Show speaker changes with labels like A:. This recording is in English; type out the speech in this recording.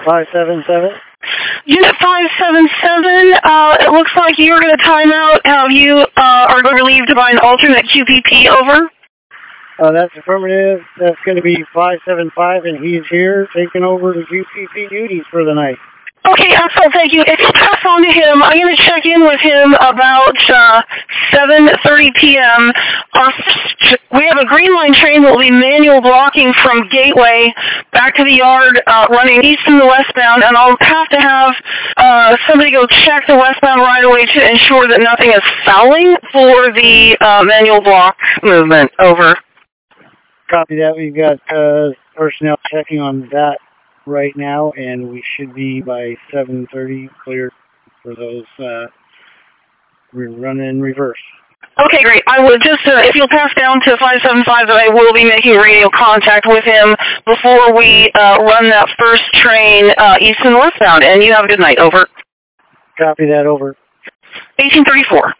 A: 577.
B: Unit 577, it looks like you're going to time out. You are going to relieve Divine Alternate QPP, over.
A: That's affirmative. That's going to be 575, and he's here taking over the QPP duties for the night.
B: Okay, excellent, thank you. If you pass on to him, I'm going to check in with him about 7:30 p.m. We have a Green Line train that will be manual blocking from Gateway back to the yard, running east and westbound, and I'll have to have somebody go check the westbound right-of-way to ensure that nothing is fouling for the manual block movement, over.
A: Copy that. We've got personnel checking on that right now, and we should be by 7:30 clear for those. We're running in reverse.
B: Okay, great. I will just, if you'll pass down to 575, that I will be making radio contact with him before we run that first train east and westbound. And you have a good night, over.
A: Copy that, over.
B: 1834.